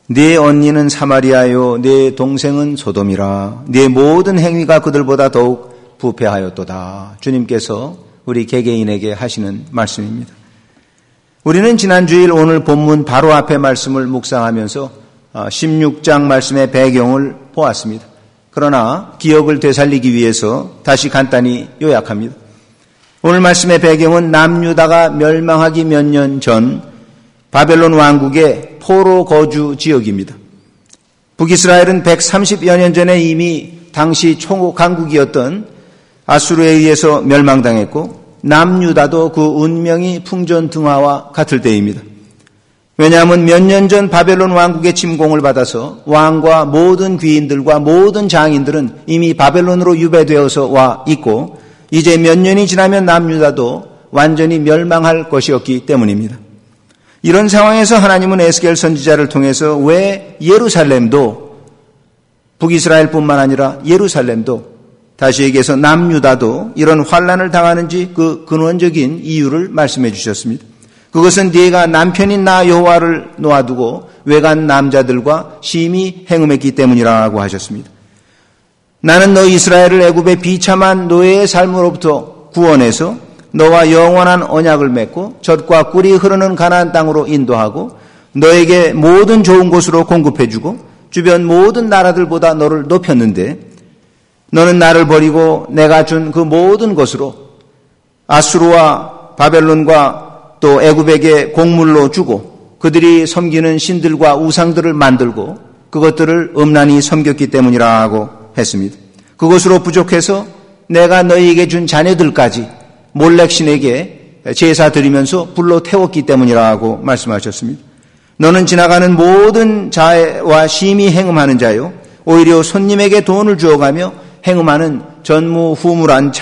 네 언니는 사마리아요 네 동생은 소돔이라 네 모든 행위가 그들보다 더욱 부패하였도다. 주님께서 우리 개개인에게 하시는 말씀입니다. 우리는 지난 주일 오늘 본문 바로 앞에 말씀을 묵상하면서 16장 말씀의 배경을 보았습니다. 그러나 기억을 되살리기 위해서 다시 간단히 요약합니다. 오늘 말씀의 배경은 남유다가 멸망하기 몇 년 전 바벨론 왕국의 포로 거주 지역입니다. 북이스라엘은 130여 년 전에 이미 당시 총강국이었던 아수르에 의해서 멸망당했고 남유다도 그 운명이 풍전등화와 같을 때입니다. 왜냐하면 몇 년 전 바벨론 왕국의 침공을 받아서 왕과 모든 귀인들과 모든 장인들은 이미 바벨론으로 유배되어서 와 있고 이제 몇 년이 지나면 남유다도 완전히 멸망할 것이었기 때문입니다. 이런 상황에서 하나님은 에스겔 선지자를 통해서 왜 예루살렘도 북이스라엘뿐만 아니라 예루살렘도 다시 얘기해서 남유다도 이런 환난을 당하는지 그 근원적인 이유를 말씀해 주셨습니다. 그것은 네가 남편인 나 여호와를 놓아두고 외간 남자들과 심히 행음했기 때문이라고 하셨습니다. 나는 너 이스라엘을 애굽의 비참한 노예의 삶으로부터 구원해서 너와 영원한 언약을 맺고 젖과 꿀이 흐르는 가나안 땅으로 인도하고 너에게 모든 좋은 곳으로 공급해주고 주변 모든 나라들보다 너를 높였는데 너는 나를 버리고 내가 준 그 모든 것으로 아수르와 바벨론과 또 애굽에게 곡물로 주고 그들이 섬기는 신들과 우상들을 만들고 그것들을 음란히 섬겼기 때문이라고 했습니다. 그것으로 부족해서 내가 너희에게 준 자녀들까지 몰렉신에게 제사 드리면서 불로 태웠기 때문이라고 말씀하셨습니다. 너는 지나가는 모든 자와 심히 행음하는 자요 오히려 손님에게 돈을 주어가며 행음하는 전무후무한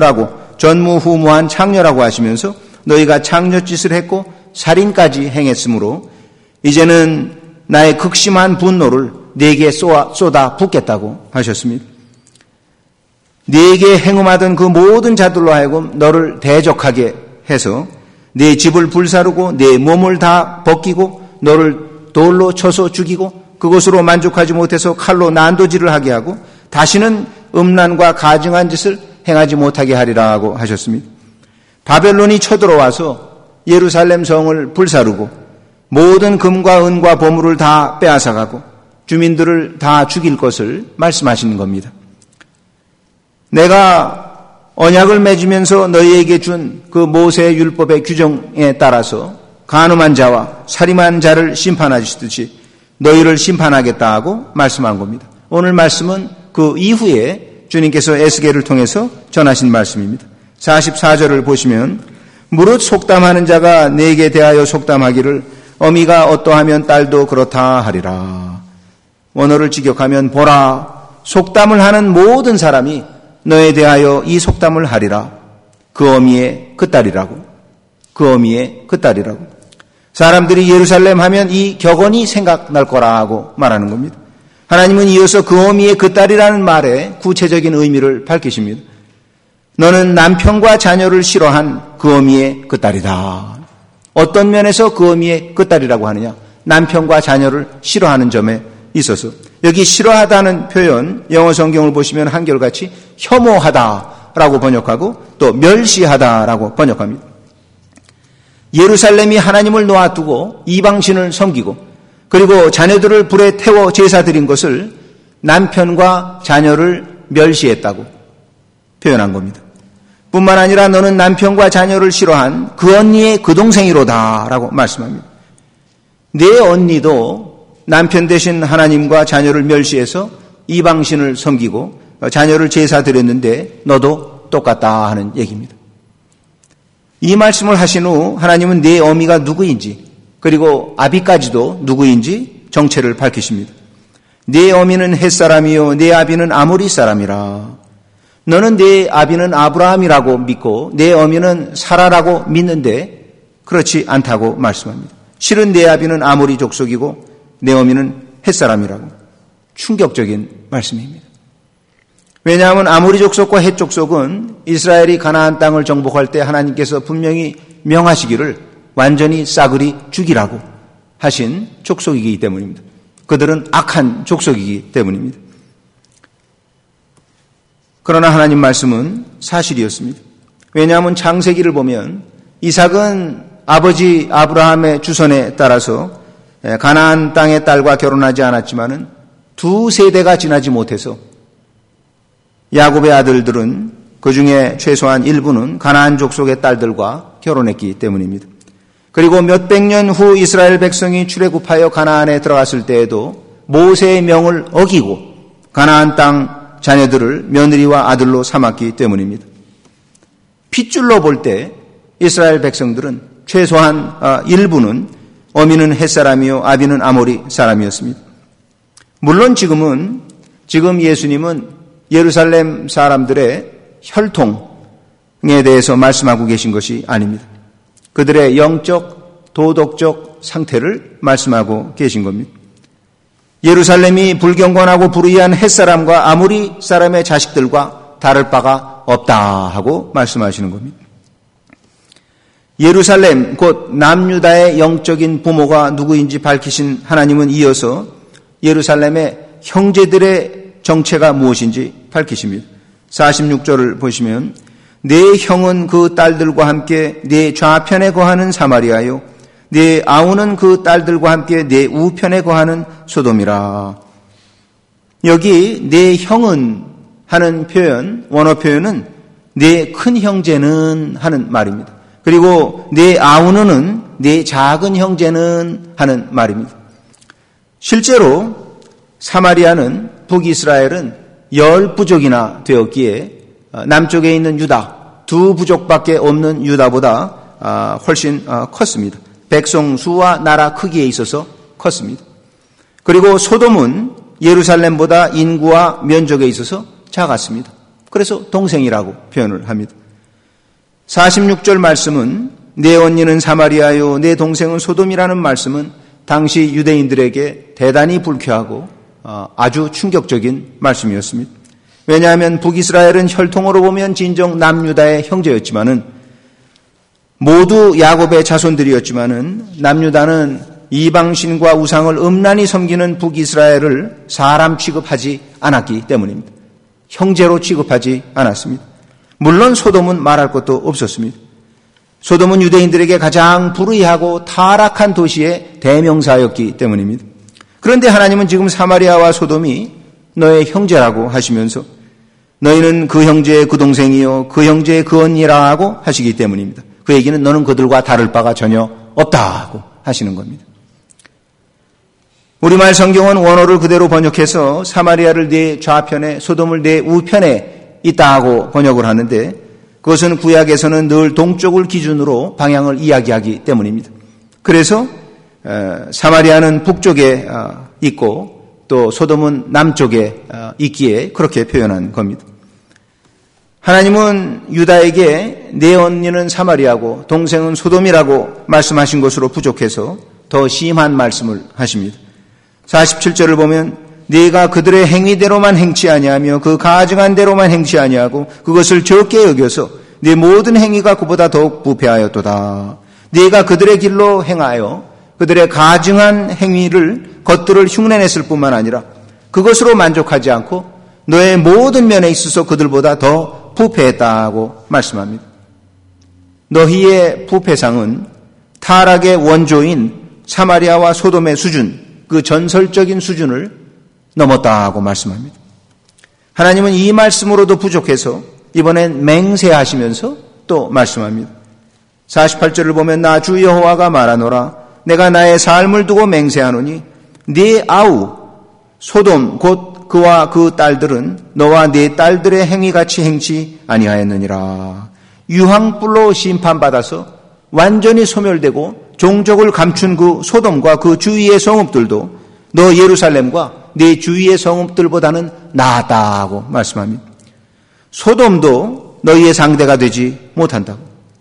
창녀라고 하시면서 너희가 창녀짓을 했고 살인까지 행했으므로 이제는 나의 극심한 분노를 네게 쏟아 붓겠다고 하셨습니다. 네게 행음하던 그 모든 자들로 하여금 너를 대적하게 해서 네 집을 불사르고 네 몸을 다 벗기고 너를 돌로 쳐서 죽이고 그것으로 만족하지 못해서 칼로 난도질을 하게 하고 다시는 음란과 가증한 짓을 행하지 못하게 하리라고 하셨습니다. 바벨론이 쳐들어와서 예루살렘 성을 불사르고 모든 금과 은과 보물을 다 빼앗아가고 주민들을 다 죽일 것을 말씀하시는 겁니다. 내가 언약을 맺으면서 너희에게 준 그 모세의 율법의 규정에 따라서 간음한 자와 살인한 자를 심판하시듯이 너희를 심판하겠다 하고 말씀한 겁니다. 오늘 말씀은 그 이후에 주님께서 에스겔을 통해서 전하신 말씀입니다. 44절을 보시면 무릇 속담하는 자가 내게 대하여 속담하기를 어미가 어떠하면 딸도 그렇다 하리라. 원어를 직역하면 보라 속담을 하는 모든 사람이 너에 대하여 이 속담을 하리라. 그 어미의 그 딸이라고. 그 어미의 그 딸이라고. 사람들이 예루살렘 하면 이 격언이 생각날 거라고 말하는 겁니다. 하나님은 이어서 그 어미의 그 딸이라는 말에 구체적인 의미를 밝히십니다. 너는 남편과 자녀를 싫어한 그 어미의 그 딸이다. 어떤 면에서 그 어미의 그 딸이라고 하느냐? 남편과 자녀를 싫어하는 점에 있어서 여기 싫어하다는 표현 영어 성경을 보시면 한결같이 혐오하다라고 번역하고 또 멸시하다라고 번역합니다. 예루살렘이 하나님을 놓아두고 이방신을 섬기고 그리고 자녀들을 불에 태워 제사 드린 것을 남편과 자녀를 멸시했다고 표현한 겁니다. 뿐만 아니라 너는 남편과 자녀를 싫어한 그 언니의 그 동생이로다 라고 말씀합니다. 네 언니도 남편 대신 하나님과 자녀를 멸시해서 이방신을 섬기고 자녀를 제사 드렸는데 너도 똑같다 하는 얘기입니다. 이 말씀을 하신 후 하나님은 네 어미가 누구인지 그리고 아비까지도 누구인지 정체를 밝히십니다. 네 어미는 헷사람이요 네 아비는 아모리 사람이라. 너는 네 아비는 아브라함이라고 믿고 네 어미는 사라라고 믿는데 그렇지 않다고 말씀합니다. 실은 네 아비는 아모리 족속이고 네 어미는 헷사람이라고. 충격적인 말씀입니다. 왜냐하면 아모리 족속과 헷 족속은 이스라엘이 가나안 땅을 정복할 때 하나님께서 분명히 명하시기를 완전히 싸그리 죽이라고 하신 족속이기 때문입니다. 그들은 악한 족속이기 때문입니다. 그러나 하나님 말씀은 사실이었습니다. 왜냐하면 창세기를 보면 이삭은 아버지 아브라함의 주선에 따라서 가나안 땅의 딸과 결혼하지 않았지만은 두 세대가 지나지 못해서 야곱의 아들들은 그중에 최소한 일부는 가나안 족속의 딸들과 결혼했기 때문입니다. 그리고 몇백 년 후 이스라엘 백성이 출애굽하여 가나안에 들어갔을 때에도 모세의 명을 어기고 가나안 땅 자녀들을 며느리와 아들로 삼았기 때문입니다. 핏줄로 볼 때 이스라엘 백성들은 최소한 일부는 어미는 헷사람이요 아비는 아모리 사람이었습니다. 물론 지금 예수님은 예루살렘 사람들의 혈통에 대해서 말씀하고 계신 것이 아닙니다. 그들의 영적, 도덕적 상태를 말씀하고 계신 겁니다. 예루살렘이 불경건하고 불의한 헷사람과 아모리 사람의 자식들과 다를 바가 없다 하고 말씀하시는 겁니다. 예루살렘 곧 남유다의 영적인 부모가 누구인지 밝히신 하나님은 이어서 예루살렘의 형제들의 정체가 무엇인지 밝히십니다. 46절을 보시면 내 형은 그 딸들과 함께 내 좌편에 거하는 사마리아요 내 아우는 그 딸들과 함께 내 우편에 거하는 소돔이라. 여기 내 형은 하는 표현, 원어 표현은 내 큰 형제는 하는 말입니다. 그리고 내 아우는 내 작은 형제는 하는 말입니다. 실제로 사마리아는 북이스라엘은 10부족이나 되었기에 남쪽에 있는 유다 두 부족밖에 없는 유다보다 훨씬 컸습니다. 백성 수와 나라 크기에 있어서 컸습니다. 그리고 소돔은 예루살렘보다 인구와 면적에 있어서 작았습니다. 그래서 동생이라고 표현을 합니다. 46절 말씀은 내 언니는 사마리아요 내 동생은 소돔이라는 말씀은 당시 유대인들에게 대단히 불쾌하고 아주 충격적인 말씀이었습니다. 왜냐하면 북이스라엘은 혈통으로 보면 진정 남유다의 형제였지만은 모두 야곱의 자손들이었지만은 남유다는 이방신과 우상을 음란히 섬기는 북이스라엘을 사람 취급하지 않았기 때문입니다. 형제로 취급하지 않았습니다. 물론 소돔은 말할 것도 없었습니다. 소돔은 유대인들에게 가장 불의하고 타락한 도시의 대명사였기 때문입니다. 그런데 하나님은 지금 사마리아와 소돔이 너의 형제라고 하시면서 너희는 그 형제의 그 동생이요 그 형제의 그 언니라고 하시기 때문입니다. 그 얘기는 너는 그들과 다를 바가 전혀 없다고 하시는 겁니다. 우리말 성경은 원어를 그대로 번역해서 사마리아를 내 좌편에 소돔을 내 우편에 있다고 번역을 하는데 그것은 구약에서는 늘 동쪽을 기준으로 방향을 이야기하기 때문입니다. 그래서 사마리아는 북쪽에 있고 또 소돔은 남쪽에 있기에 그렇게 표현한 겁니다. 하나님은 유다에게 내 언니는 사마리아고 동생은 소돔이라고 말씀하신 것으로 부족해서 더 심한 말씀을 하십니다. 47절을 보면 네가 그들의 행위대로만 행치 아니하며 그 가증한 대로만 행치 아니하고 그것을 적게 여겨서 네 모든 행위가 그보다 더욱 부패하였도다. 네가 그들의 길로 행하여 그들의 가증한 행위를 것들을 흉내냈을 뿐만 아니라 그것으로 만족하지 않고 너의 모든 면에 있어서 그들보다 더 부패했다고 말씀합니다. 너희의 부패상은 타락의 원조인 사마리아와 소돔의 수준, 그 전설적인 수준을 넘었다고 말씀합니다. 하나님은 이 말씀으로도 부족해서 이번엔 맹세하시면서 또 말씀합니다. 48절을 보면 나 주 여호와가 말하노라 내가 나의 삶을 두고 맹세하노니 네 아우 소돔 곧 그와 그 딸들은 너와 네 딸들의 행위같이 행치 아니하였느니라. 유황불로 심판받아서 완전히 소멸되고 종족을 감춘 그 소돔과 그 주위의 성읍들도 너 예루살렘과 네 주위의 성읍들보다는 나았다고 말씀합니다. 소돔도 너희의 상대가 되지 못한다고.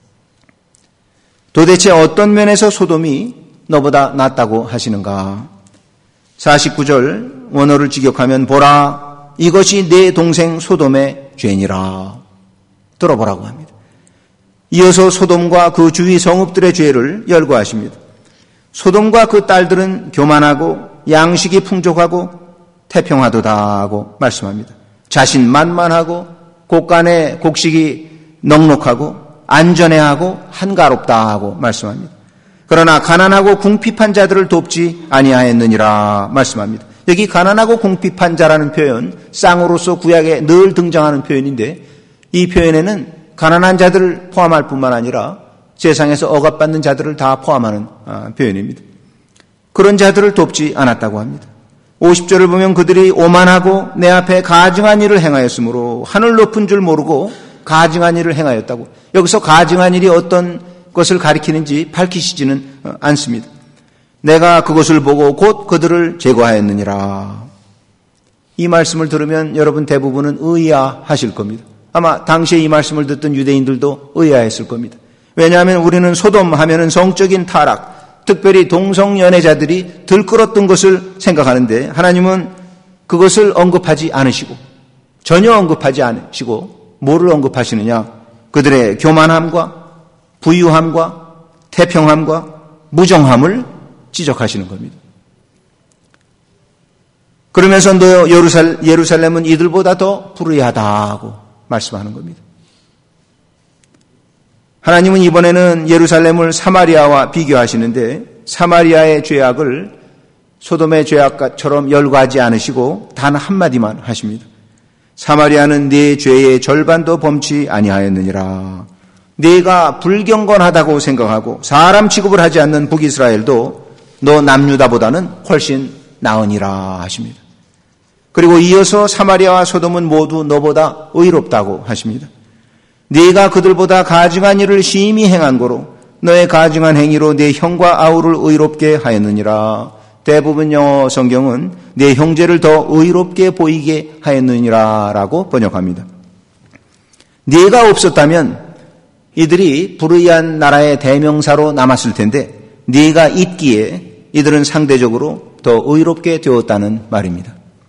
도대체 어떤 면에서 소돔이 너보다 낫다고 하시는가? 49절 원어를 직역하면 보라 이것이 내 동생 소돔의 죄니라. 들어보라고 합니다. 이어서 소돔과 그 주위 성읍들의 죄를 열거하십니다. 소돔과 그 딸들은 교만하고 양식이 풍족하고 태평하도다 하고 말씀합니다. 자신만만하고 곡간에 곡식이 넉넉하고 안전해하고 한가롭다 하고 말씀합니다. 그러나 가난하고 궁핍한 자들을 돕지 아니하였느니라 말씀합니다. 여기 가난하고 궁핍한 자라는 표현, 쌍으로서 구약에 늘 등장하는 표현인데 이 표현에는 가난한 자들을 포함할 뿐만 아니라 세상에서 억압받는 자들을 다 포함하는 표현입니다. 그런 자들을 돕지 않았다고 합니다. 50절을 보면 그들이 오만하고 내 앞에 가증한 일을 행하였으므로 하늘 높은 줄 모르고 가증한 일을 행하였다고. 여기서 가증한 일이 어떤 것을 가리키는지 밝히시지는 않습니다. 내가 그것을 보고 곧 그들을 제거하였느니라. 이 말씀을 들으면 여러분 대부분은 의아하실 겁니다. 아마 당시에 이 말씀을 듣던 유대인들도 의아했을 겁니다. 왜냐하면 우리는 소돔 하면은 성적인 타락, 특별히 동성연애자들이 들끓었던 것을 생각하는데 하나님은 그것을 언급하지 않으시고 전혀 언급하지 않으시고 뭐를 언급하시느냐? 그들의 교만함과 부유함과 태평함과 무정함을 지적하시는 겁니다. 그러면서 너 예루살렘은 이들보다 더 불의하다고 말씀하는 겁니다. 하나님은 이번에는 예루살렘을 사마리아와 비교하시는데 사마리아의 죄악을 소돔의 죄악처럼 열거하지 않으시고 단 한마디만 하십니다. 사마리아는 네 죄의 절반도 범치 아니하였느니라. 네가 불경건하다고 생각하고 사람 취급을 하지 않는 북이스라엘도 너 남유다보다는 훨씬 나으니라 하십니다. 그리고 이어서 사마리아와 소돔은 모두 너보다 의롭다고 하십니다. 네가 그들보다 가증한 일을 심히 행한 거로 너의 가증한 행위로 네 형과 아우를 의롭게 하였느니라. 대부분 영어 성경은 네 형제를 더 의롭게 보이게 하였느니라 라고 번역합니다. 네가 없었다면 이들이 불의한 나라의 대명사로 남았을 텐데 네가 있기에 이들은 상대적으로 더 의롭게 되었다는 말입니다.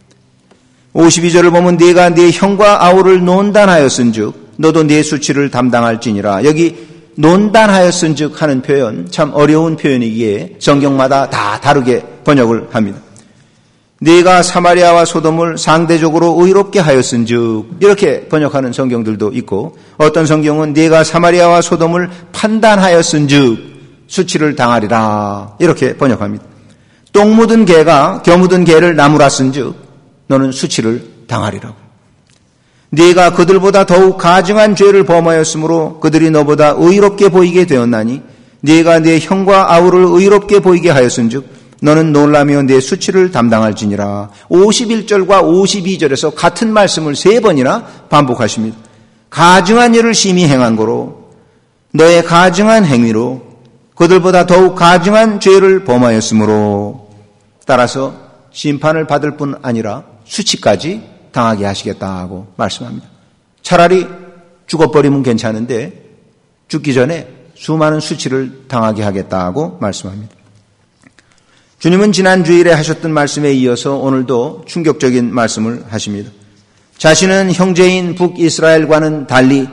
52절을 보면 네가 네 형과 아우를 논단하였은즉 너도 네 수치를 담당할지니라. 여기 논단하였은즉 하는 표현 참 어려운 표현이기에 성경마다 다 다르게 번역을 합니다. 네가 사마리아와 소돔을 상대적으로 의롭게 하였은즉 이렇게 번역하는 성경들도 있고 어떤 성경은 네가 사마리아와 소돔을 판단하였은즉 수치를 당하리라 이렇게 번역합니다. 똥 묻은 개가 겨 묻은 개를 나무랐은즉 너는 수치를 당하리라고. 네가 그들보다 더욱 가증한 죄를 범하였으므로 그들이 너보다 의롭게 보이게 되었나니 네가 네 형과 아우를 의롭게 보이게 하였은즉 너는 놀라며 내 수치를 담당할지니라. 51절과 52절에서 같은 말씀을 3번이나 반복하십니다. 가증한 일을 심히 행한 거로 너의 가증한 행위로 그들보다 더욱 가증한 죄를 범하였으므로 따라서 심판을 받을 뿐 아니라 수치까지 당하게 하시겠다고 말씀합니다. 차라리 죽어버리면 괜찮은데 죽기 전에 수많은 수치를 당하게 하겠다고 말씀합니다. 주님은 지난 주일에 하셨던 말씀에 이어서 오늘도 충격적인 말씀을 하십니다. 자신은 형제인 북이스라엘과는 달리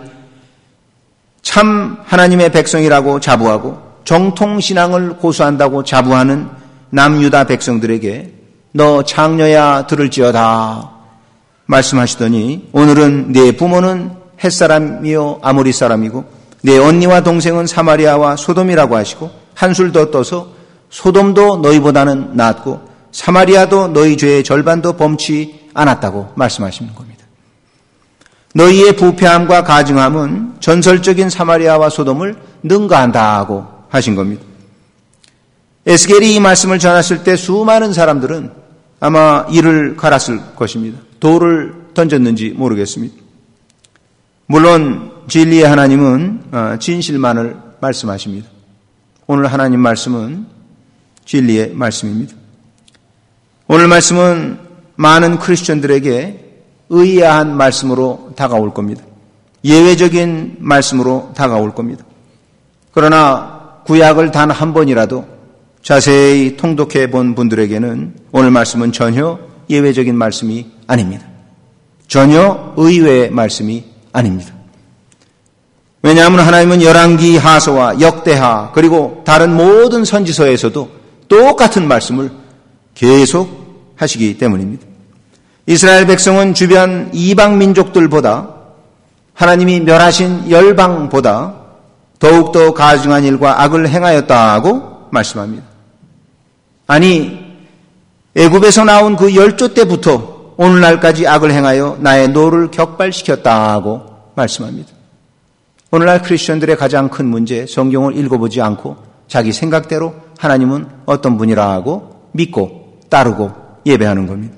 참 하나님의 백성이라고 자부하고 정통신앙을 고수한다고 자부하는 남유다 백성들에게 너 창녀야 들을지어다 말씀하시더니 오늘은 네 부모는 햇사람이요 아모리 사람이고 네 언니와 동생은 사마리아와 소돔이라고 하시고 한술 더 떠서 소돔도 너희보다는 낫고 사마리아도 너희 죄의 절반도 범치 않았다고 말씀하시는 겁니다. 너희의 부패함과 가증함은 전설적인 사마리아와 소돔을 능가한다고 하신 겁니다. 에스겔이 이 말씀을 전했을 때 수많은 사람들은 아마 이를 갈았을 것입니다. 돌을 던졌는지 모르겠습니다. 물론 진리의 하나님은 진실만을 말씀하십니다. 오늘 하나님 말씀은 진리의 말씀입니다. 오늘 말씀은 많은 크리스천들에게 의아한 말씀으로 다가올 겁니다. 예외적인 말씀으로 다가올 겁니다. 그러나 구약을 단 한 번이라도 자세히 통독해 본 분들에게는 오늘 말씀은 전혀 예외적인 말씀이 아닙니다. 전혀 의외의 말씀이 아닙니다. 왜냐하면 하나님은 열왕기 하서와 역대하 그리고 다른 모든 선지서에서도 똑같은 말씀을 계속 하시기 때문입니다. 이스라엘 백성은 주변 이방 민족들보다 하나님이 멸하신 열방보다 더욱더 가증한 일과 악을 행하였다고 말씀합니다. 아니, 애굽에서 나온 그 열조 때부터 오늘날까지 악을 행하여 나의 노를 격발시켰다고 말씀합니다. 오늘날 크리스천들의 가장 큰 문제, 성경을 읽어보지 않고 자기 생각대로 하나님은 어떤 분이라고 믿고 따르고 예배하는 겁니다.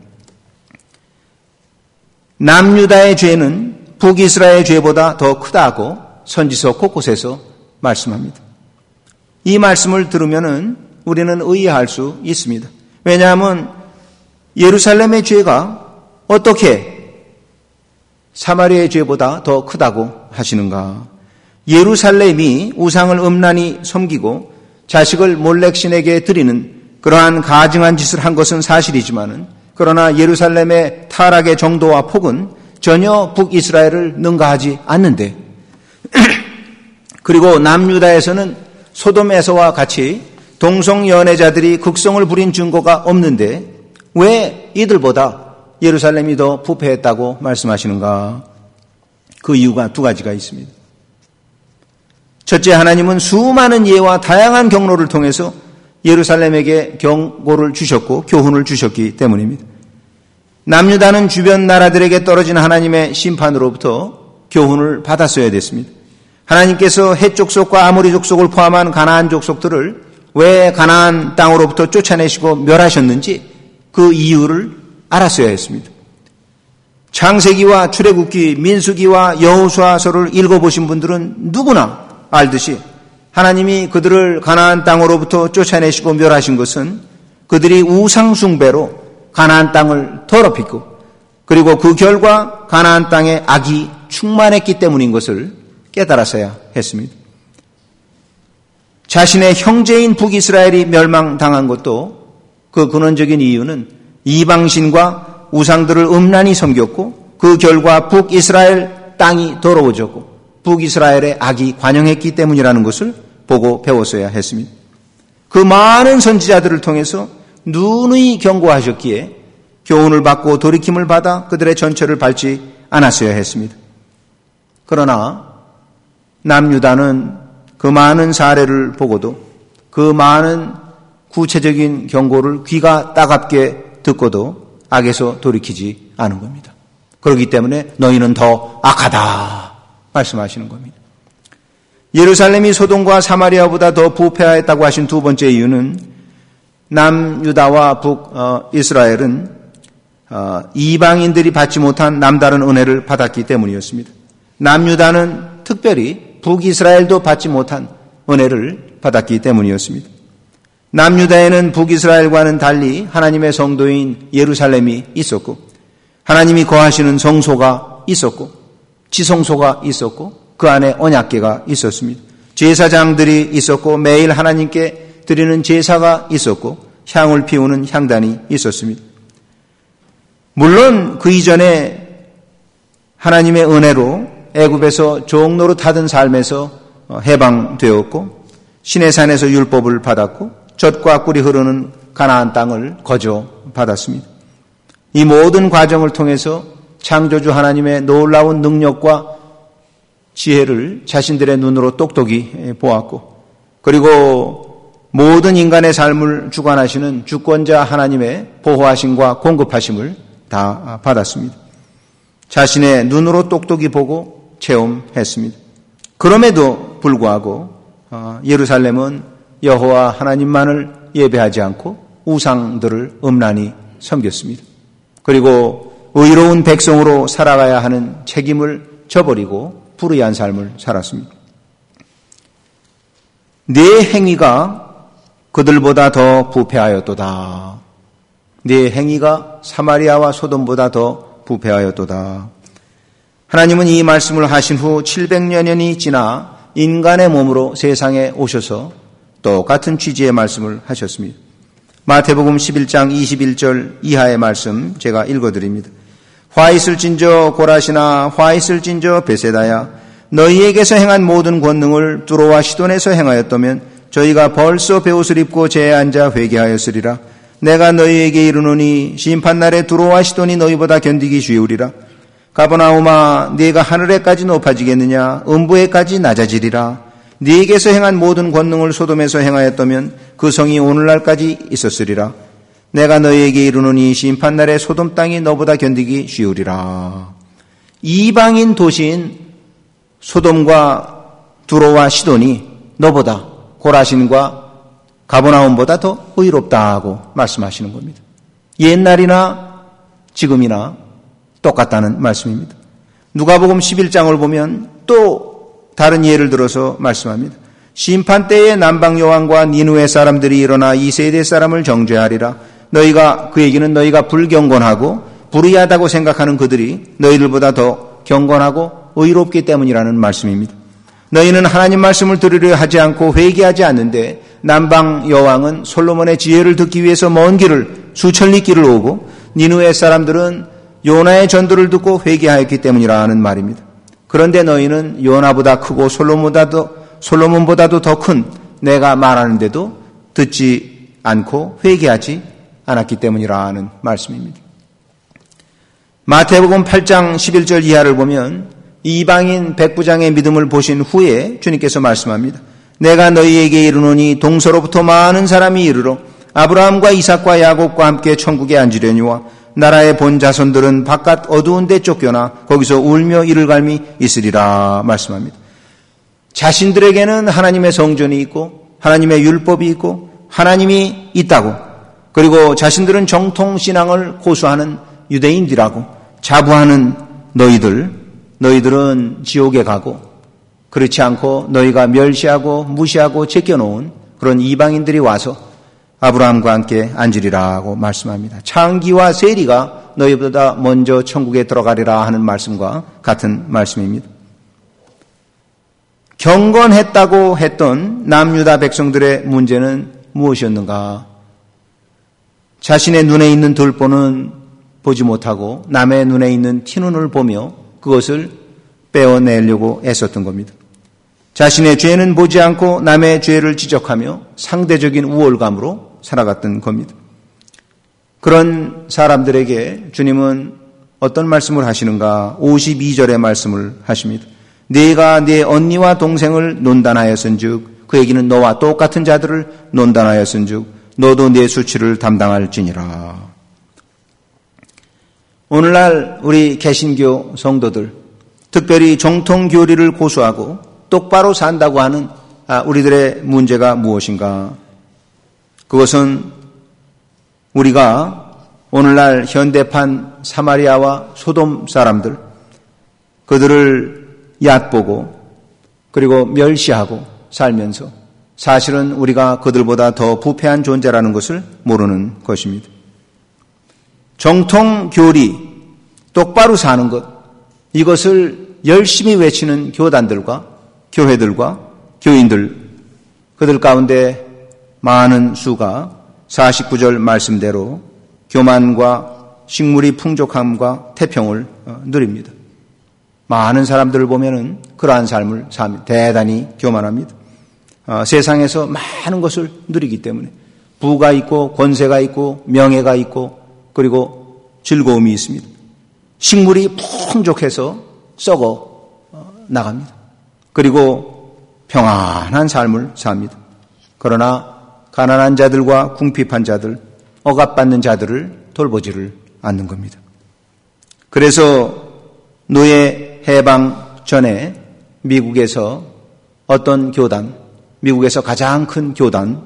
남유다의 죄는 북이스라엘의 죄보다 더 크다고 선지서 곳곳에서 말씀합니다. 이 말씀을 들으면 우리는 의아할 수 있습니다. 왜냐하면 예루살렘의 죄가 어떻게 사마리아의 죄보다 더 크다고 하시는가? 예루살렘이 우상을 음란히 섬기고 자식을 몰렉신에게 드리는 그러한 가증한 짓을 한 것은 사실이지만은, 그러나 예루살렘의 타락의 정도와 폭은 전혀 북이스라엘을 능가하지 않는데, 그리고 남유다에서는 소돔에서와 같이 동성연애자들이 극성을 부린 증거가 없는데 왜 이들보다 예루살렘이 더 부패했다고 말씀하시는가? 그 이유가 두 가지가 있습니다. 첫째, 하나님은 수많은 예와 다양한 경로를 통해서 예루살렘에게 경고를 주셨고 교훈을 주셨기 때문입니다. 남유다는 주변 나라들에게 떨어진 하나님의 심판으로부터 교훈을 받았어야 됐습니다. 하나님께서 헷 족속과 아모리 족속을 포함한 가나안 족속들을 왜 가나안 땅으로부터 쫓아내시고 멸하셨는지 그 이유를 알았어야 했습니다. 창세기와 출애굽기, 민수기와 여호수아서를 읽어보신 분들은 누구나 알듯이 하나님이 그들을 가나안 땅으로부터 쫓아내시고 멸하신 것은 그들이 우상숭배로 가나안 땅을 더럽히고, 그리고 그 결과 가나안 땅에 악이 충만했기 때문인 것을 깨달았어야 했습니다. 자신의 형제인 북이스라엘이 멸망당한 것도 그 근원적인 이유는 이방신과 우상들을 음란히 섬겼고, 그 결과 북이스라엘 땅이 더러워졌고 북이스라엘의 악이 관영했기 때문이라는 것을 보고 배웠어야 했습니다. 그 많은 선지자들을 통해서 누누이 경고하셨기에 교훈을 받고 돌이킴을 받아 그들의 전철을 밟지 않았어야 했습니다. 그러나 남유다는 그 많은 사례를 보고도, 그 많은 구체적인 경고를 귀가 따갑게 듣고도 악에서 돌이키지 않은 겁니다. 그렇기 때문에 너희는 더 악하다 말씀하시는 겁니다. 예루살렘이 소돔과 사마리아보다 더 부패하였다고 하신 두 번째 이유는 남유다와 북이스라엘은 이방인들이 받지 못한 남다른 은혜를 받았기 때문이었습니다. 남유다는 특별히 북이스라엘도 받지 못한 은혜를 받았기 때문이었습니다. 남유다에는 북이스라엘과는 달리 하나님의 성도인 예루살렘이 있었고, 하나님이 거하시는 성소가 있었고, 지성소가 있었고, 그 안에 언약궤가 있었습니다. 제사장들이 있었고, 매일 하나님께 드리는 제사가 있었고, 향을 피우는 향단이 있었습니다. 물론 그 이전에 하나님의 은혜로 애굽에서 종노릇하던 삶에서 해방되었고, 시내산에서 율법을 받았고, 젖과 꿀이 흐르는 가나안 땅을 거저 받았습니다. 이 모든 과정을 통해서 창조주 하나님의 놀라운 능력과 지혜를 자신들의 눈으로 똑똑히 보았고, 그리고 모든 인간의 삶을 주관하시는 주권자 하나님의 보호하심과 공급하심을 다 받았습니다. 자신의 눈으로 똑똑히 보고 체험했습니다. 그럼에도 불구하고 예루살렘은 여호와 하나님만을 예배하지 않고 우상들을 음란히 섬겼습니다. 그리고 의로운 백성으로 살아가야 하는 책임을 저버리고 불의한 삶을 살았습니다. 네 행위가 그들보다 더 부패하였도다. 네 행위가 사마리아와 소돔보다 더 부패하였도다. 하나님은 이 말씀을 하신 후 700여 년이 지나 인간의 몸으로 세상에 오셔서 똑같은 취지의 말씀을 하셨습니다. 마태복음 11장 21절 이하의 말씀 제가 읽어드립니다. 화 있을진저 고라시나 화 있을진저 베세다야, 너희에게서 행한 모든 권능을 뚜로와 시돈에서 행하였다면 저희가 벌써 베옷을 입고 제에 앉아 회개하였으리라. 내가 너희에게 이르노니 심판날에 두로와 시돈이 너희보다 견디기 쉬우리라. 가버나움아 네가 하늘에까지 높아지겠느냐? 음부에까지 낮아지리라. 네게서 행한 모든 권능을 소돔에서 행하였다면 그 성이 오늘날까지 있었으리라. 내가 너희에게 이르노니 심판날에 소돔 땅이 너보다 견디기 쉬우리라. 이방인 도시인 소돔과 두로와 시돈이 너보다 고라신과 가버나움보다 더 의롭다고 말씀하시는 겁니다. 옛날이나 지금이나 똑같다는 말씀입니다. 누가복음 11장을 보면 또 다른 예를 들어서 말씀합니다. 심판 때에 남방 여왕과 니누의 사람들이 일어나 이 세대 사람을 정죄하리라. 그 얘기는 너희가 불경건하고 불의하다고 생각하는 그들이 너희들보다 더 경건하고 의롭기 때문이라는 말씀입니다. 너희는 하나님 말씀을 들으려 하지 않고 회개하지 않는데 남방 여왕은 솔로몬의 지혜를 듣기 위해서 먼 길을 수천 리 길을 오고 니누의 사람들은 요나의 전도를 듣고 회개하였기 때문이라는 말입니다. 그런데 너희는 요나보다 크고 솔로몬보다도 더 큰 내가 말하는데도 듣지 않고 회개하지 않았기 때문이라는 말씀입니다. 마태복음 8장 11절 이하를 보면 이방인 백부장의 믿음을 보신 후에 주님께서 말씀합니다. 내가 너희에게 이르노니 동서로부터 많은 사람이 이르러 아브라함과 이삭과 야곱과 함께 천국에 앉으려니와 나라의 본 자손들은 바깥 어두운 데 쫓겨나 거기서 울며 이를 갈미 있으리라 말씀합니다. 자신들에게는 하나님의 성전이 있고 하나님의 율법이 있고 하나님이 있다고, 그리고 자신들은 정통신앙을 고수하는 유대인들이라고 자부하는 너희들은 지옥에 가고, 그렇지 않고 너희가 멸시하고 무시하고 제껴놓은 그런 이방인들이 와서 아브라함과 함께 앉으리라고 말씀합니다. 창기와 세리가 너희보다 먼저 천국에 들어가리라 하는 말씀과 같은 말씀입니다. 경건했다고 했던 남유다 백성들의 문제는 무엇이었는가? 자신의 눈에 있는 들보는 보지 못하고 남의 눈에 있는 티눈을 보며 그것을 빼어내려고 애썼던 겁니다. 자신의 죄는 보지 않고 남의 죄를 지적하며 상대적인 우월감으로 살아갔던 겁니다. 그런 사람들에게 주님은 어떤 말씀을 하시는가? 52절의 말씀을 하십니다. 네가 네 언니와 동생을 논단하였은즉, 그 얘기는 너와 똑같은 자들을 논단하였은즉 너도 네 수치를 담당할지니라. 오늘날 우리 개신교 성도들, 특별히 정통교리를 고수하고 똑바로 산다고 하는 우리들의 문제가 무엇인가? 그것은 우리가 오늘날 현대판 사마리아와 소돔 사람들, 그들을 얕보고 그리고 멸시하고 살면서 사실은 우리가 그들보다 더 부패한 존재라는 것을 모르는 것입니다. 정통교리, 똑바로 사는 것, 이것을 열심히 외치는 교단들과 교회들과 교인들, 그들 가운데 많은 수가 49절 말씀대로 교만과 식물이 풍족함과 태평을 누립니다. 많은 사람들을 보면은 그러한 삶을 삽니다. 대단히 교만합니다. 세상에서 많은 것을 누리기 때문에 부가 있고 권세가 있고 명예가 있고 그리고 즐거움이 있습니다. 식물이 풍족해서 썩어 나갑니다. 그리고 평안한 삶을 삽니다. 그러나 가난한 자들과 궁핍한 자들, 억압받는 자들을 돌보지를 않는 겁니다. 그래서 노예 해방 전에 미국에서 어떤 교단, 미국에서 가장 큰 교단,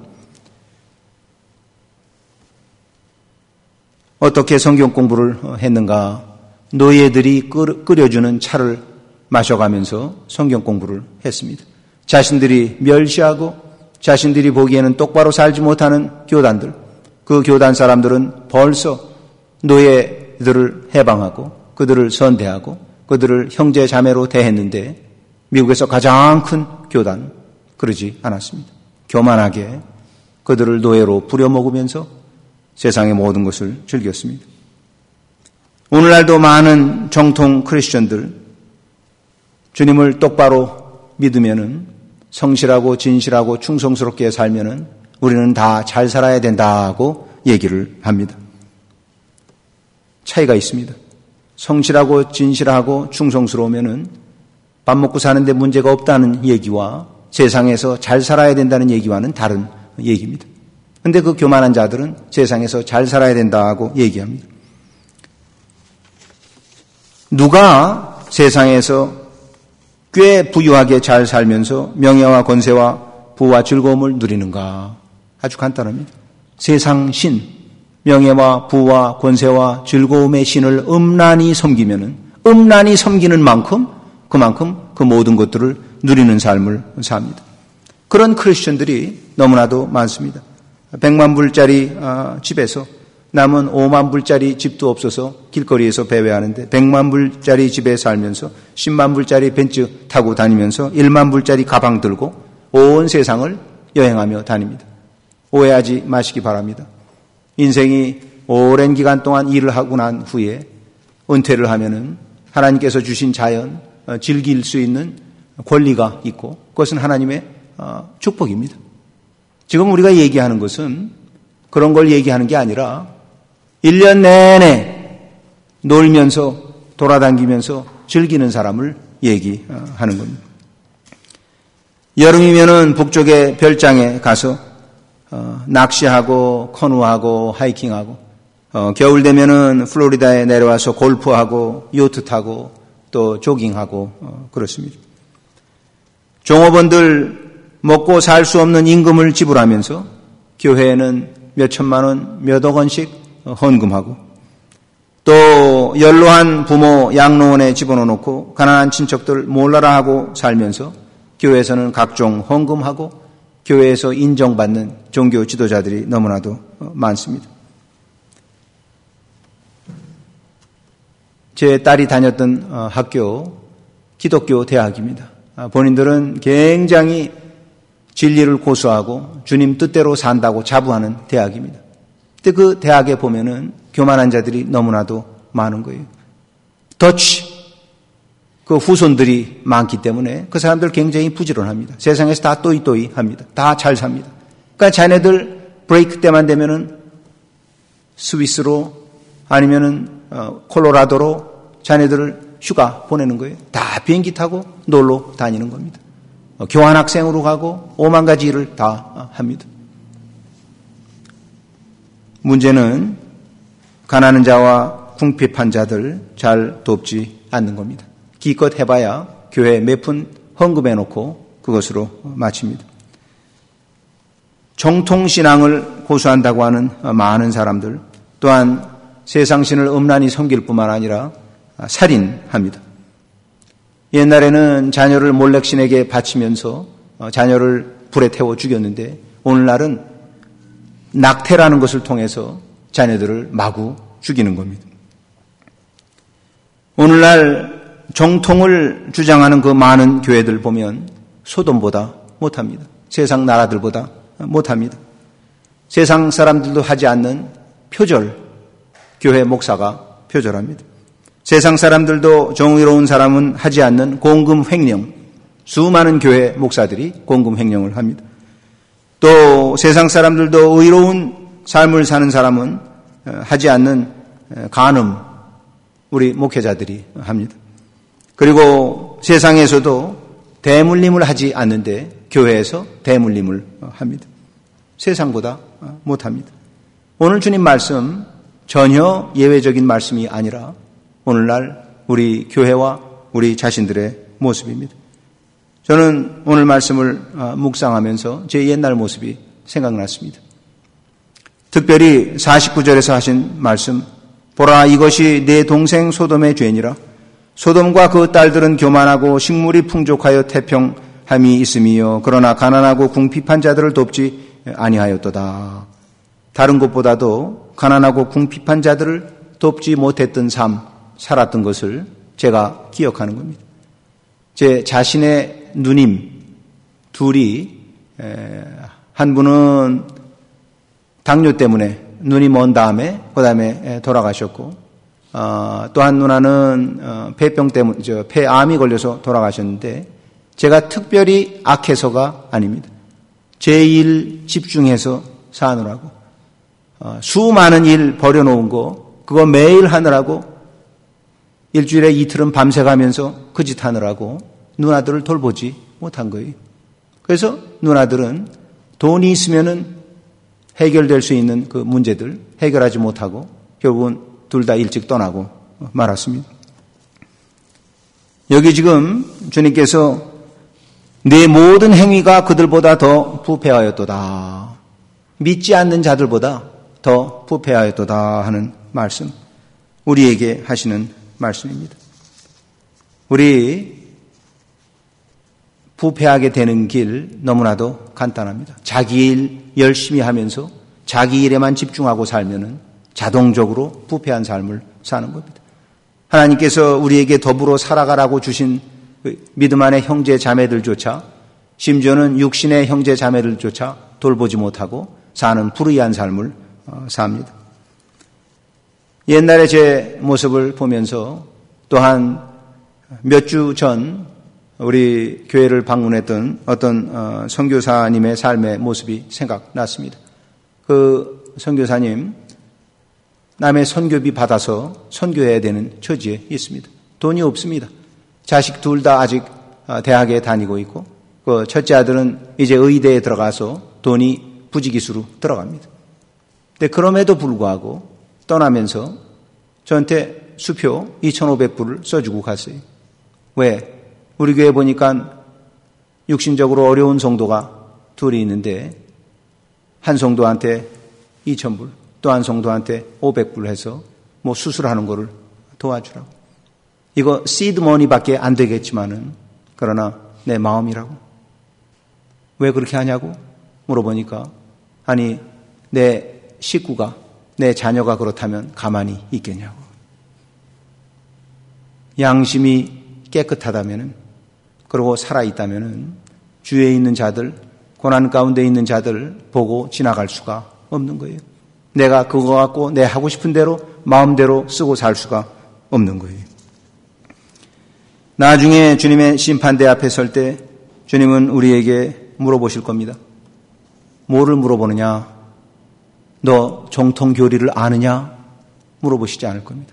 어떻게 성경 공부를 했는가? 노예들이 끓여주는 차를 마셔가면서 성경 공부를 했습니다. 자신들이 멸시하고 자신들이 보기에는 똑바로 살지 못하는 교단들, 그 교단 사람들은 벌써 노예들을 해방하고 그들을 선대하고 그들을 형제 자매로 대했는데 미국에서 가장 큰 교단, 그러지 않았습니다. 교만하게 그들을 노예로 부려먹으면서 세상의 모든 것을 즐겼습니다. 오늘날도 많은 정통 크리스천들, 주님을 똑바로 믿으면은, 성실하고 진실하고 충성스럽게 살면은 우리는 다 잘 살아야 된다고 얘기를 합니다. 차이가 있습니다. 성실하고 진실하고 충성스러우면은 밥 먹고 사는데 문제가 없다는 얘기와 세상에서 잘 살아야 된다는 얘기와는 다른 얘기입니다. 그런데 그 교만한 자들은 세상에서 잘 살아야 된다고 얘기합니다. 누가 세상에서 꽤 부유하게 잘 살면서 명예와 권세와 부와 즐거움을 누리는가? 아주 간단합니다. 세상 신, 명예와 부와 권세와 즐거움의 신을 음란히 섬기면은 음란히 섬기는 만큼 그만큼 그 모든 것들을 누리는 삶을 삽니다. 그런 크리스천들이 너무나도 많습니다. 100만 불짜리 집에서 남은 5만 불짜리 집도 없어서 길거리에서 배회하는데 100만 불짜리 집에 살면서 10만 불짜리 벤츠 타고 다니면서 1만 불짜리 가방 들고 온 세상을 여행하며 다닙니다. 오해하지 마시기 바랍니다. 인생이 오랜 기간 동안 일을 하고 난 후에 은퇴를 하면은 하나님께서 주신 자연, 즐길 수 있는 권리가 있고 그것은 하나님의 축복입니다. 지금 우리가 얘기하는 것은 그런 걸 얘기하는 게 아니라 1년 내내 놀면서 돌아다니면서 즐기는 사람을 얘기하는 겁니다. 여름이면은 북쪽의 별장에 가서 낚시하고 커누하고 하이킹하고 겨울 되면은 플로리다에 내려와서 골프하고 요트 타고 또 조깅하고 그렇습니다. 종업원들 먹고 살 수 없는 임금을 지불하면서 교회에는 몇 천만 원, 몇 억 원씩 헌금하고 또 연로한 부모 양로원에 집어넣고 가난한 친척들 몰라라 하고 살면서 교회에서는 각종 헌금하고 교회에서 인정받는 종교 지도자들이 너무나도 많습니다. 제 딸이 다녔던 학교 기독교 대학입니다. 본인들은 굉장히 진리를 고수하고 주님 뜻대로 산다고 자부하는 대학입니다. 근데 그 대학에 보면은 교만한 자들이 너무나도 많은 거예요. 더치 그 후손들이 많기 때문에 그 사람들 굉장히 부지런합니다. 세상에서 다 또이또이 합니다. 다 잘 삽니다. 그러니까 자네들 브레이크 때만 되면은 스위스로 아니면은 콜로라도로 자네들을 휴가 보내는 거예요. 다 비행기 타고 놀러 다니는 겁니다. 교환학생으로 가고 오만 가지 일을 다 합니다. 문제는 가난한 자와 궁핍한 자들 잘 돕지 않는 겁니다. 기껏 해봐야 교회 몇 푼 헌금해놓고 그것으로 마칩니다. 정통신앙을 고수한다고 하는 많은 사람들 또한 세상신을 음란히 섬길 뿐만 아니라 살인합니다. 옛날에는 자녀를 몰렉신에게 바치면서 자녀를 불에 태워 죽였는데 오늘날은 낙태라는 것을 통해서 자녀들을 마구 죽이는 겁니다. 오늘날 정통을 주장하는 그 많은 교회들 보면 소돔보다 못합니다. 세상 나라들보다 못합니다. 세상 사람들도 하지 않는 표절, 교회 목사가 표절합니다. 세상 사람들도 정의로운 사람은 하지 않는 공금 횡령, 수많은 교회 목사들이 공금 횡령을 합니다. 또 세상 사람들도 의로운 삶을 사는 사람은 하지 않는 간음, 우리 목회자들이 합니다. 그리고 세상에서도 대물림을 하지 않는데 교회에서 대물림을 합니다. 세상보다 못합니다. 오늘 주님 말씀 전혀 예외적인 말씀이 아니라 오늘날 우리 교회와 우리 자신들의 모습입니다. 저는 오늘 말씀을 묵상하면서 제 옛날 모습이 생각났습니다. 특별히 49절에서 하신 말씀, 보라 이것이 내 동생 소돔의 죄니라. 소돔과 그 딸들은 교만하고 식물이 풍족하여 태평함이 있음이요 그러나 가난하고 궁핍한 자들을 돕지 아니하였도다. 다른 곳보다도 가난하고 궁핍한 자들을 돕지 못했던 삶 살았던 것을 제가 기억하는 겁니다. 제 자신의 누님 둘이 한 분은 당뇨 때문에 눈이 먼 다음에 그 다음에 돌아가셨고 또 한 누나는 폐병 때문에 폐암이 걸려서 돌아가셨는데 제가 특별히 악해서가 아닙니다. 제 일 집중해서 사느라고 수많은 일 버려놓은 거 그거 매일 하느라고 일주일에 이틀은 밤새 가면서 그 짓 하느라고 누나들을 돌보지 못한 거예요. 그래서 누나들은 돈이 있으면은 해결될 수 있는 그 문제들 해결하지 못하고 결국은 둘 다 일찍 떠나고 말았습니다. 여기 지금 주님께서 내 모든 행위가 그들보다 더 부패하였도다. 믿지 않는 자들보다 더 부패하였도다 하는 말씀, 우리에게 하시는 말씀입니다. 우리 부패하게 되는 길 너무나도 간단합니다. 자기 일 열심히 하면서 자기 일에만 집중하고 살면은 자동적으로 부패한 삶을 사는 겁니다. 하나님께서 우리에게 더불어 살아가라고 주신 믿음 안의 형제 자매들조차, 심지어는 육신의 형제 자매들조차 돌보지 못하고 사는 불의한 삶을 삽니다. 옛날에 제 모습을 보면서 또한 몇 주 전 우리 교회를 방문했던 어떤 선교사님의 삶의 모습이 생각났습니다. 그 선교사님 남의 선교비 받아서 선교해야 되는 처지에 있습니다. 돈이 없습니다. 자식 둘 다 아직 대학에 다니고 있고 그 첫째 아들은 이제 의대에 들어가서 돈이 부지기수로 들어갑니다. 근데 그럼에도 불구하고 떠나면서 저한테 수표 2,500불을 써주고 갔어요. 왜? 우리 교회 보니까 육신적으로 어려운 성도가 둘이 있는데 한 성도한테 2,000불, 또 한 성도한테 500불 해서 뭐 수술하는 거를 도와주라고. 이거 시드머니밖에 안 되겠지만은 그러나 내 마음이라고. 왜 그렇게 하냐고 물어보니까 아니 내 식구가 내 자녀가 그렇다면 가만히 있겠냐고. 양심이 깨끗하다면은 그리고 살아있다면은 주위에 있는 자들, 고난 가운데 있는 자들 보고 지나갈 수가 없는 거예요. 내가 그거 갖고 내 하고 싶은 대로 마음대로 쓰고 살 수가 없는 거예요. 나중에 주님의 심판대 앞에 설 때 주님은 우리에게 물어보실 겁니다. 뭐를 물어보느냐? 너 정통교리를 아느냐? 물어보시지 않을 겁니다.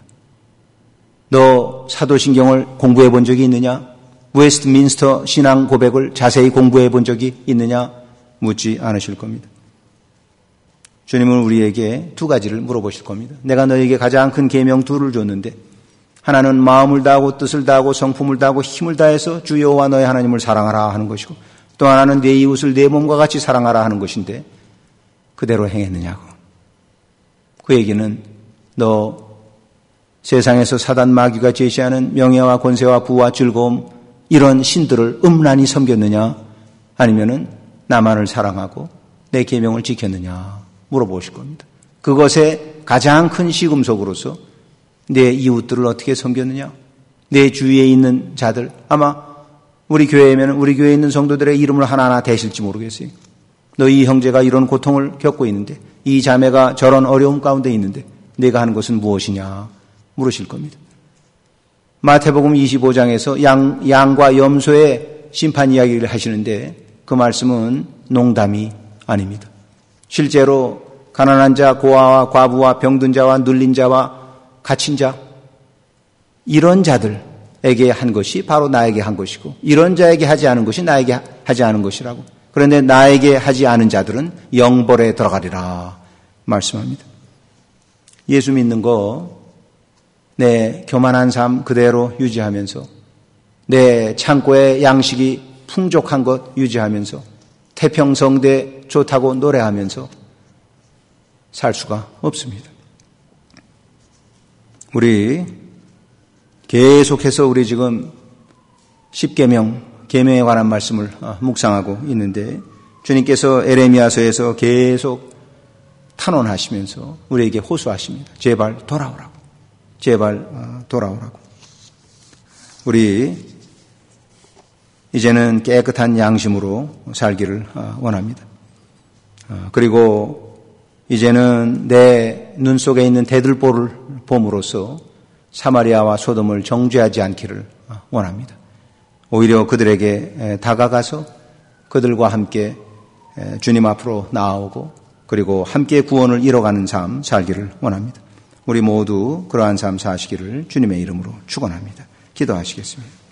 너 사도신경을 공부해 본 적이 있느냐? 웨스트민스터 신앙 고백을 자세히 공부해 본 적이 있느냐? 묻지 않으실 겁니다. 주님은 우리에게 두 가지를 물어보실 겁니다. 내가 너에게 가장 큰 계명 둘을 줬는데 하나는 마음을 다하고 뜻을 다하고 성품을 다하고 힘을 다해서 주 여호와 너의 하나님을 사랑하라 하는 것이고 또 하나는 내 이웃을 내 몸과 같이 사랑하라 하는 것인데 그대로 행했느냐고. 그 얘기는 너 세상에서 사단 마귀가 제시하는 명예와 권세와 부와 즐거움 이런 신들을 음란히 섬겼느냐 아니면은 나만을 사랑하고 내 계명을 지켰느냐 물어보실 겁니다. 그것의 가장 큰 시금석으로서 내 이웃들을 어떻게 섬겼느냐, 내 주위에 있는 자들, 아마 우리 교회면 우리 교회에 있는 성도들의 이름을 하나하나 대실지 모르겠어요. 너희 형제가 이런 고통을 겪고 있는데 이 자매가 저런 어려움 가운데 있는데 내가 하는 것은 무엇이냐 물으실 겁니다. 마태복음 25장에서 양과 염소의 심판 이야기를 하시는데 그 말씀은 농담이 아닙니다. 실제로 가난한 자, 고아와 과부와 병든 자와 눌린 자와 갇힌 자 이런 자들에게 한 것이 바로 나에게 한 것이고 이런 자에게 하지 않은 것이 나에게 하지 않은 것이라고. 그런데 나에게 하지 않은 자들은 영벌에 들어가리라 말씀합니다. 예수 믿는 거 내 교만한 삶 그대로 유지하면서 내 창고에 양식이 풍족한 것 유지하면서 태평성대 좋다고 노래하면서 살 수가 없습니다. 우리 계속해서 우리 지금 10계명, 계명에 관한 말씀을 묵상하고 있는데 주님께서 에레미야서에서 계속 탄원하시면서 우리에게 호소하십니다. 제발 돌아오라고. 제발 돌아오라고. 우리 이제는 깨끗한 양심으로 살기를 원합니다. 그리고 이제는 내 눈 속에 있는 대들보를 봄으로써 사마리아와 소돔을 정죄하지 않기를 원합니다. 오히려 그들에게 다가가서 그들과 함께 주님 앞으로 나아오고 그리고 함께 구원을 이뤄가는 삶 살기를 원합니다. 우리 모두 그러한 삶 사시기를 주님의 이름으로 축원합니다. 기도하시겠습니다.